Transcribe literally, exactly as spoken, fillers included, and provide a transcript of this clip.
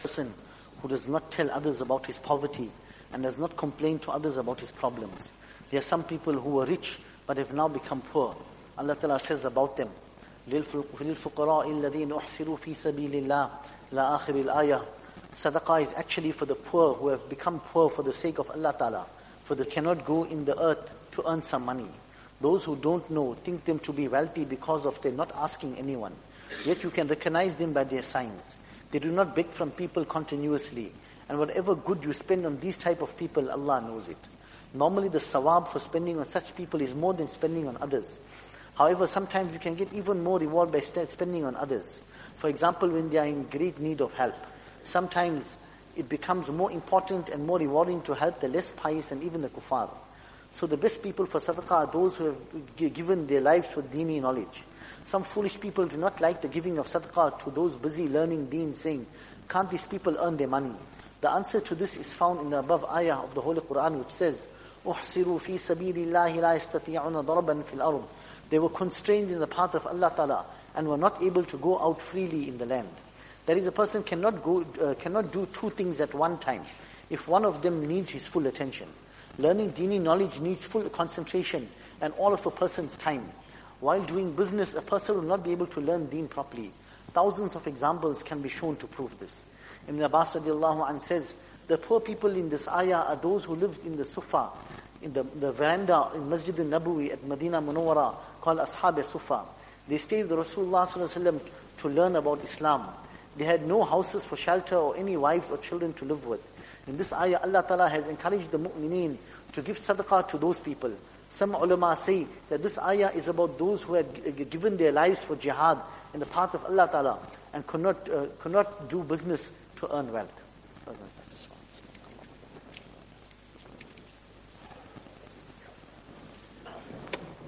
person who does not tell others about his poverty and does not complain to others about his problems. There are some people who were rich but have now become poor. Allah Ta'ala says about them, لِلْفُقَرَاءِ الَّذِينَ أُحْسِرُوا فِي سَبِيلِ اللَّهِ لَا آخِرِ الْآيَةِ. Sadaqah is actually for the poor who have become poor for the sake of Allah Ta'ala, for they cannot go in the earth to earn some money. Those who don't know think them to be wealthy because of their not asking anyone. Yet you can recognize them by their signs. They do not beg from people continuously. And whatever good you spend on these type of people, Allah knows it. Normally the sawab for spending on such people is more than spending on others. However, sometimes you can get even more reward by spending on others. For example, when they are in great need of help. Sometimes it becomes more important and more rewarding to help the less pious and even the kuffar. So the best people for sadaqah are those who have given their lives for dini knowledge. Some foolish people do not like the giving of sadaqah to those busy learning deen, saying, can't these people earn their money? The answer to this is found in the above ayah of the Holy Quran, which says, أُحْصِرُوا فِي سَبِيلِ اللَّهِ لَا يَسْتَطِيعُونَ ضَرَبًا فِي الْأَرْضِ. They were constrained in the path of Allah Ta'ala and were not able to go out freely in the land. That is, a person cannot go, uh, cannot do two things at one time, if one of them needs his full attention. Learning dini knowledge needs full concentration and all of a person's time. While doing business, a person will not be able to learn deen properly. Thousands of examples can be shown to prove this. Ibn Abbas radiallahu anh says, the poor people in this ayah are those who lived in the sufa, in the, the veranda in Masjid al-Nabawi at Medina Munawwara, called Ashab al-Sufa. They stayed with Rasulullah sallallahu alaihi wasallam to learn about Islam. They had no houses for shelter or any wives or children to live with. In this ayah, Allah Ta'ala has encouraged the mu'mineen to give sadaqah to those people. Some ulama say that this ayah is about those who had given their lives for jihad in the path of Allah Ta'ala and could not, uh, could not do business to earn wealth.